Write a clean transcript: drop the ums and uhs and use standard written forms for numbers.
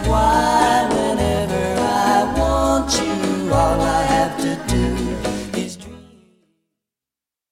why whenever I want you, all I have to do